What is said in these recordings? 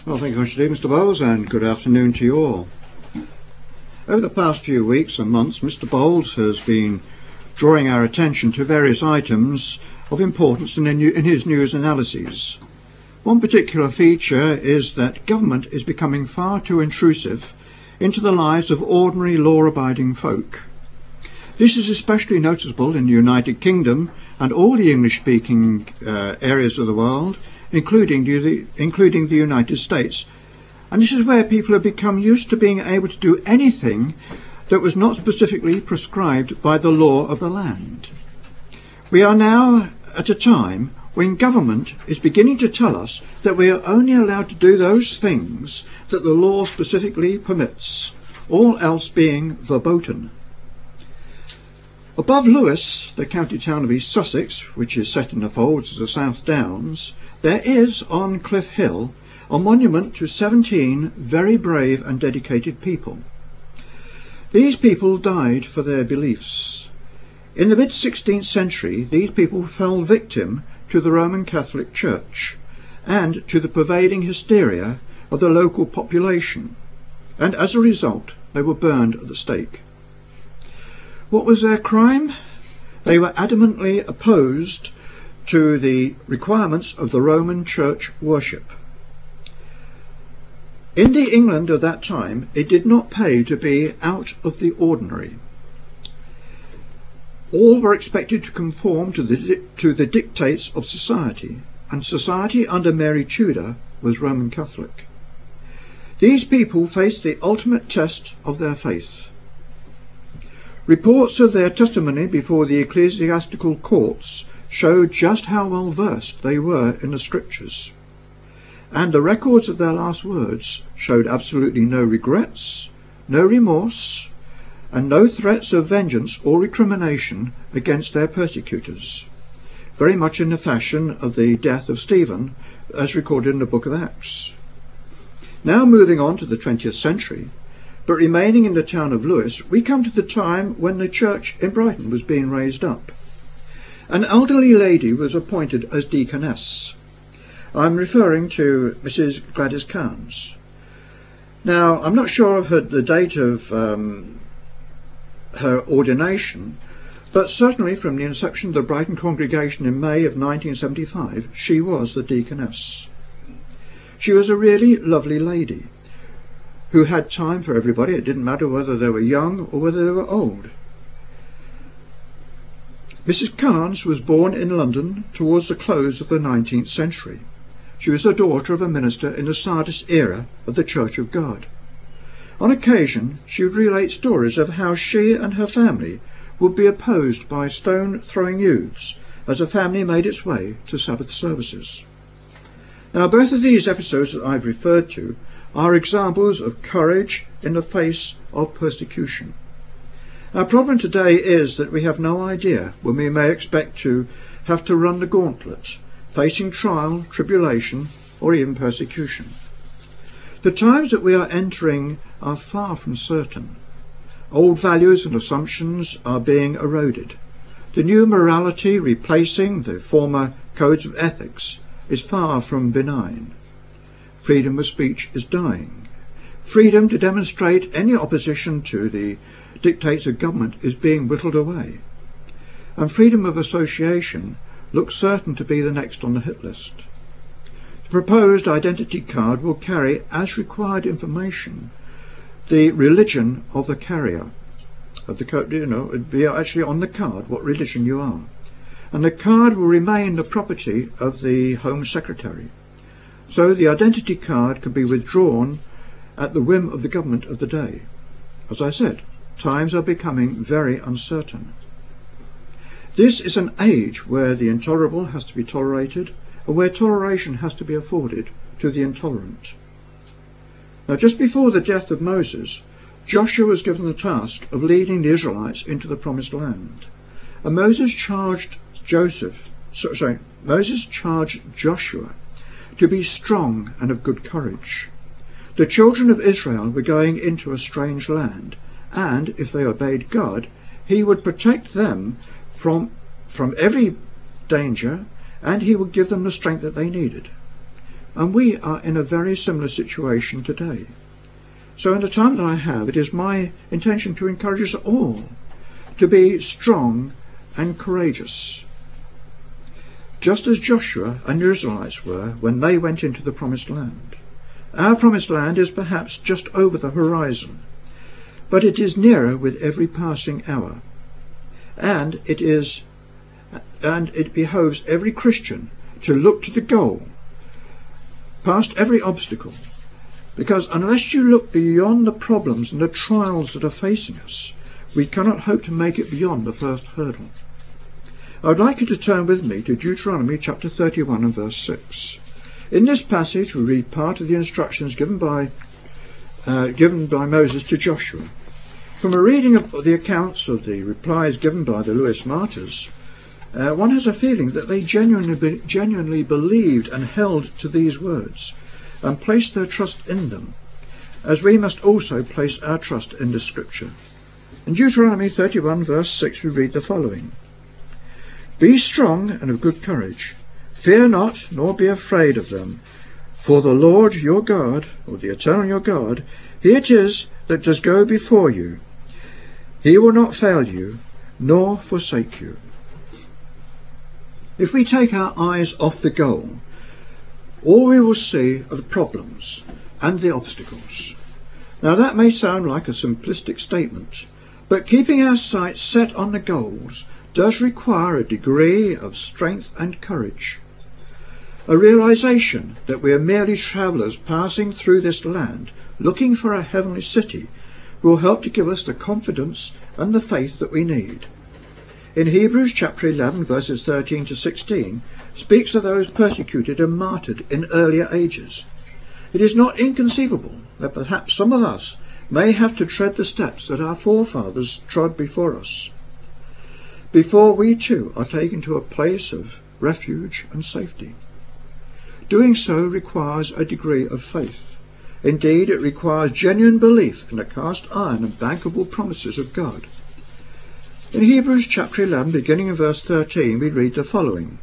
Well, thank you much indeed, Mr. Bowles, and good afternoon to you all. Over the past few weeks and months, Mr. Bowles has been drawing our attention to various items of importance in his news analyses. One particular feature is that government is becoming far too intrusive into the lives of ordinary law-abiding folk. This is especially noticeable in the United Kingdom and all the English-speaking areas of the world, including the United States. And this is where people have become used to being able to do anything that was not specifically prescribed by the law of the land. We are now at a time when government is beginning to tell us that we are only allowed to do those things that the law specifically permits, all else being verboten. Above Lewes, the county town of East Sussex, which is set in the folds of the South Downs, there is on Cliff Hill a monument to 17 very brave and dedicated people. These people died for their beliefs. In the mid-16th century, these people fell victim to the Roman Catholic Church and to the pervading hysteria of the local population, and as a result they were burned at the stake. What was their crime? They were adamantly opposed to the requirements of the Roman Church worship. In the England of that time, it did not pay to be out of the ordinary. All were expected to conform to the dictates of society, and society under Mary Tudor was Roman Catholic. These people faced the ultimate test of their faith. Reports of their testimony before the ecclesiastical courts showed just how well versed they were in the scriptures, and the records of their last words showed absolutely no regrets, no remorse, and no threats of vengeance or recrimination against their persecutors, very much in the fashion of the death of Stephen as recorded in the book of Acts. Now moving on to the 20th century, but remaining in the town of Lewes, we come to the time when the church in Brighton was being raised up. An elderly lady was appointed as deaconess. I'm referring to Mrs. Gladys Cairns. Now, I'm not sure of the date of her ordination, but certainly from the inception of the Brighton congregation in May of 1975, she was the deaconess. She was a really lovely lady who had time for everybody. It didn't matter whether they were young or whether they were old. Mrs. Cairns was born in London towards the close of the 19th century. She was the daughter of a minister in the Sardis era of the Church of God. On occasion, she would relate stories of how she and her family would be opposed by stone-throwing youths as the family made its way to Sabbath services. Now, both of these episodes that I've referred to are examples of courage in the face of persecution. Our problem today is that we have no idea when we may expect to have to run the gauntlet, facing trial, tribulation, or even persecution. The times that we are entering are far from certain. Old values and assumptions are being eroded. The new morality replacing the former codes of ethics is far from benign. Freedom of speech is dying. Freedom to demonstrate any opposition to the dictates of government is being whittled away. And freedom of association looks certain to be the next on the hit list. The proposed identity card will carry as required information the religion of the carrier. It'd be actually on the card what religion you are. And the card will remain the property of the Home Secretary. So the identity card can be withdrawn at the whim of the government of the day. As I said, times are becoming very uncertain. This is an age where the intolerable has to be tolerated and where toleration has to be afforded to the intolerant. Now, just before the death of Moses, Joshua was given the task of leading the Israelites into the promised land. And Moses charged Joshua to be strong and of good courage. The children of Israel were going into a strange land, and if they obeyed God, he would protect them from every danger, and he would give them the strength that they needed. and we are in a very similar situation today. So in the time that I have, it is my intention to encourage us all to be strong and courageous, just as Joshua and the Israelites were when they went into the promised land. Our promised land is perhaps just over the horizon, but it is nearer with every passing hour, and it behoves every Christian to look to the goal, past every obstacle, because unless you look beyond the problems and the trials that are facing us, we cannot hope to make it beyond the first hurdle. I would like you to turn with me to Deuteronomy chapter 31 and verse 6. In this passage we read part of the instructions given by Moses to Joshua. From a reading of the accounts of the replies given by the Lewis martyrs, one has a feeling that they genuinely believed and held to these words and placed their trust in them, as we must also place our trust in the Scripture. In Deuteronomy 31 verse 6 we read the following: "Be strong and of good courage. Fear not, nor be afraid of them. For the Lord your God, or the Eternal your God, He it is that does go before you. He will not fail you, nor forsake you." If we take our eyes off the goal, all we will see are the problems and the obstacles. Now that may sound like a simplistic statement, but keeping our sights set on the goals does require a degree of strength and courage. A realization that we are merely travellers passing through this land looking for a heavenly city will help to give us the confidence and the faith that we need. In Hebrews chapter 11 verses 13 to 16 speaks of those persecuted and martyred in earlier ages. It is not inconceivable that perhaps some of us may have to tread the steps that our forefathers trod before us, before we too are taken to a place of refuge and safety. Doing so requires a degree of faith. Indeed, it requires genuine belief in the cast iron and bankable promises of God. In Hebrews chapter 11, beginning in verse 13, we read the following: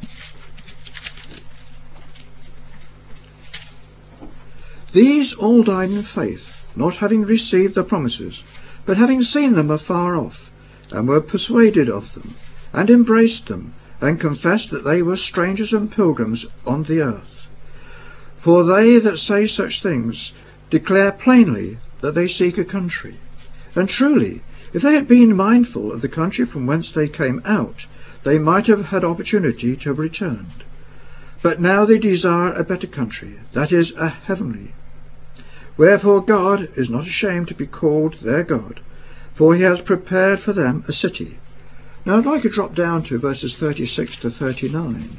"These all died in faith, not having received the promises, but having seen them afar off, and were persuaded of them, and embraced them, and confessed that they were strangers and pilgrims on the earth. For they that say such things declare plainly that they seek a country. And truly, if they had been mindful of the country from whence they came out, they might have had opportunity to have returned. But now they desire a better country, that is, a heavenly. Wherefore God is not ashamed to be called their God, for He has prepared for them a city." Now I'd like to drop down to verses 36 to 39.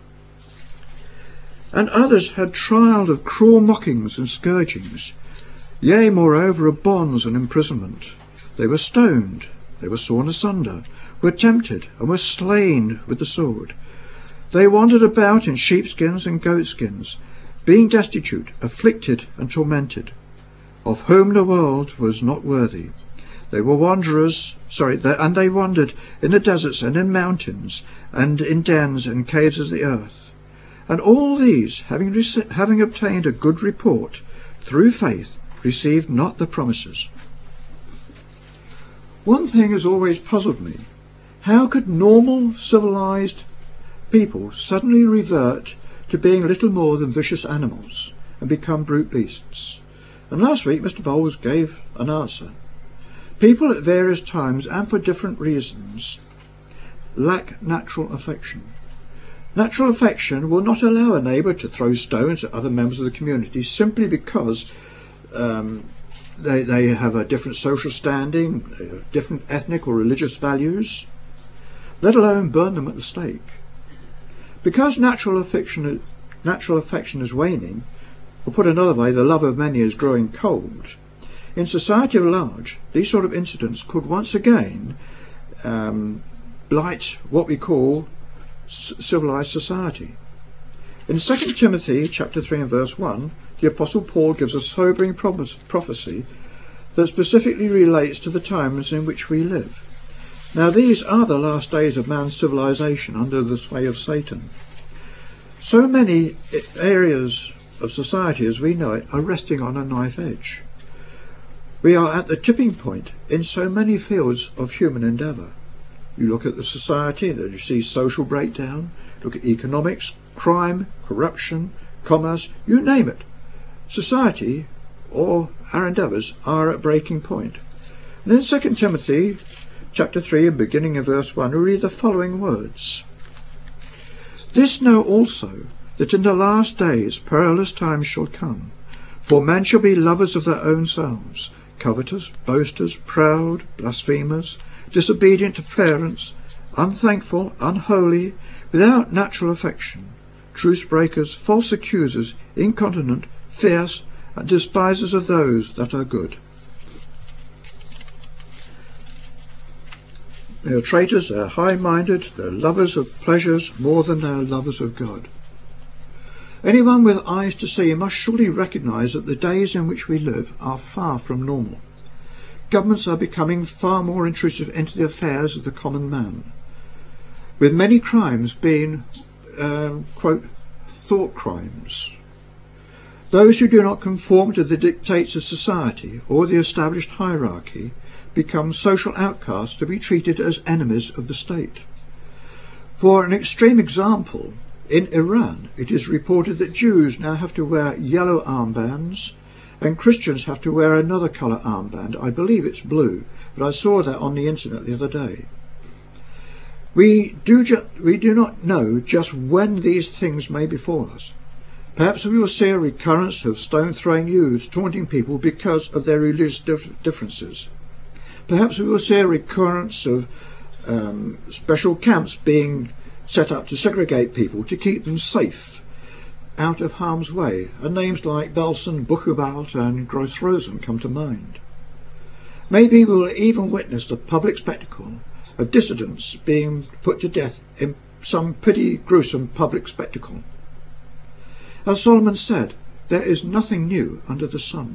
"And others had trial of cruel mockings and scourgings, yea, moreover, of bonds and imprisonment. They were stoned, they were sawn asunder, were tempted, and were slain with the sword. They wandered about in sheepskins and goatskins, being destitute, afflicted, and tormented, of whom the world was not worthy. They were wanderers, and they wandered in the deserts and in mountains, and in dens and caves of the earth. And all these, having obtained a good report through faith, received not the promises." One thing has always puzzled me. How could normal, civilized people suddenly revert to being little more than vicious animals and become brute beasts? And last week Mr. Bowles gave an answer. People at various times and for different reasons lack natural affection. Natural affection will not allow a neighbour to throw stones at other members of the community simply because they have a different social standing, different ethnic or religious values, let alone burn them at the stake. Because natural affection is waning, or put another way, the love of many is growing cold, in society at large, these sort of incidents could once again blight what we call civilized society. In 2 Timothy chapter 3 and verse 1, the Apostle Paul gives a sobering prophecy that specifically relates to the times in which we live. Now these are the last days of man's civilization under the sway of Satan. So many areas of society as we know it are resting on a knife edge. We are at the tipping point in so many fields of human endeavour. You look at the society and you see social breakdown, look at economics, crime, corruption, commerce, you name it. Society, or our endeavours, are at breaking point. And in 2 Timothy chapter 3 and beginning of verse 1 we read the following words. This know also, that in the last days perilous times shall come. For men shall be lovers of their own selves, covetous, boasters, proud, blasphemers, disobedient to parents, unthankful, unholy, without natural affection, truce breakers, false accusers, incontinent, fierce, and despisers of those that are good. They are traitors, they are high-minded, they are lovers of pleasures more than they are lovers of God. Anyone with eyes to see must surely recognise that the days in which we live are far from normal. Governments are becoming far more intrusive into the affairs of the common man, with many crimes being, quote, thought crimes. Those who do not conform to the dictates of society or the established hierarchy become social outcasts to be treated as enemies of the state. For an extreme example, in Iran it is reported that Jews now have to wear yellow armbands and Christians have to wear another colour armband. I believe it's blue, but I saw that on the internet the other day. We do not know just when these things may befall us. Perhaps we will see a recurrence of stone-throwing youths taunting people because of their religious differences. Perhaps we will see a recurrence of special camps being set up to segregate people to keep them safe out of harm's way, and names like Belsen, Buchenwald and Gross-Rosen come to mind. Maybe we will even witness the public spectacle of dissidents being put to death in some pretty gruesome public spectacle. As Solomon said, there is nothing new under the sun.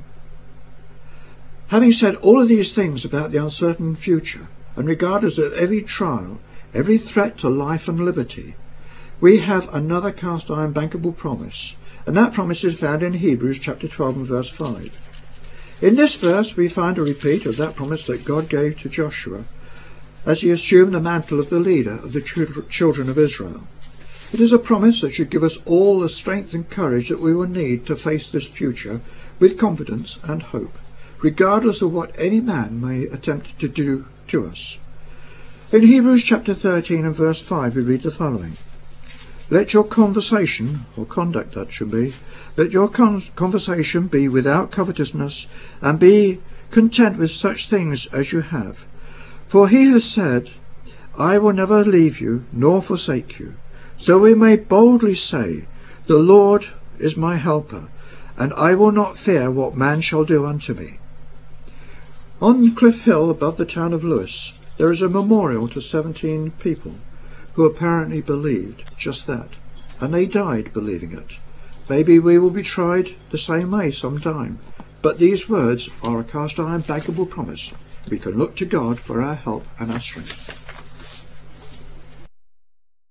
Having said all of these things about the uncertain future, and regardless of every trial, every threat to life and liberty, we have another cast iron bankable promise, and that promise is found in Hebrews chapter 12 and verse 5. In this verse we find a repeat of that promise that God gave to Joshua as he assumed the mantle of the leader of the children of Israel. It is a promise that should give us all the strength and courage that we will need to face this future with confidence and hope, regardless of what any man may attempt to do to us. In Hebrews chapter 13 and verse 5 we read the following. Let your conversation, or conduct that should be, let your conversation be without covetousness, and be content with such things as you have. For he has said, I will never leave you, nor forsake you. So we may boldly say, the Lord is my helper, and I will not fear what man shall do unto me. On Cliff Hill above the town of Lewes, there is a memorial to 17 people who apparently believed just that, and they died believing it. Maybe we will be tried the same way sometime, but these words are a cast iron bankable promise. We can look to God for our help and our strength.